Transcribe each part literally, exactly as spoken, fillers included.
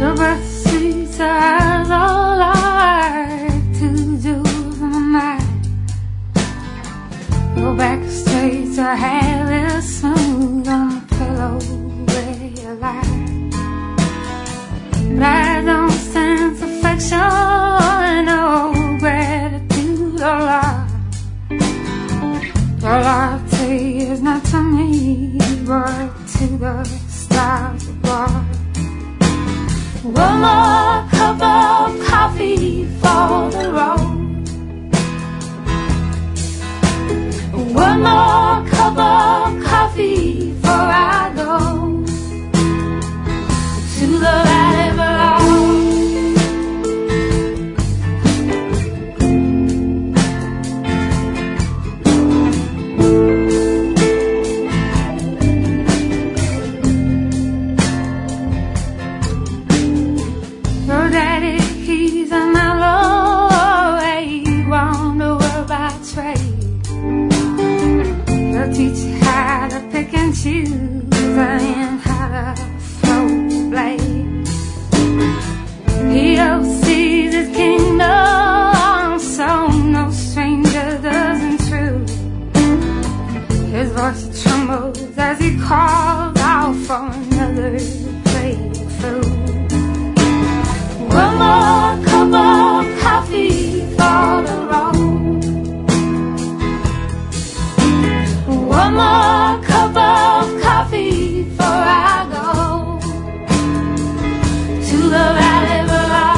Your breath sweet as all I like to do in the night. Go back straight to have it smooth on the pillow where you lie. But I don't sense affection or gratitude or love. All I'll say is not to me, but to the stars above. One more cup of coffee for the road. One more cup of coffee before I go to the valley below. Your daddy, he's an outlaw, he won the world by trade. He'll teach you how to pick and choose and how to throw a blade. He oversees his kingdom, so no stranger does intrude. His voice trembles as he calls out for another plate of food. One more cup of coffee for the road. One more cup of coffee before I go to the valley below.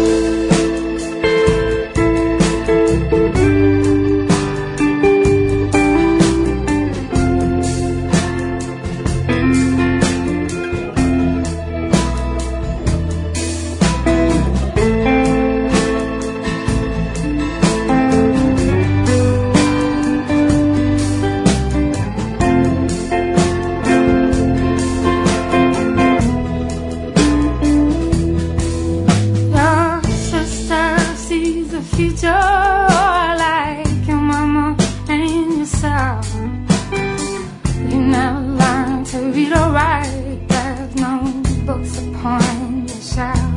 Future like your mama and yourself. You never learn to read or write, there's no books upon your shelf.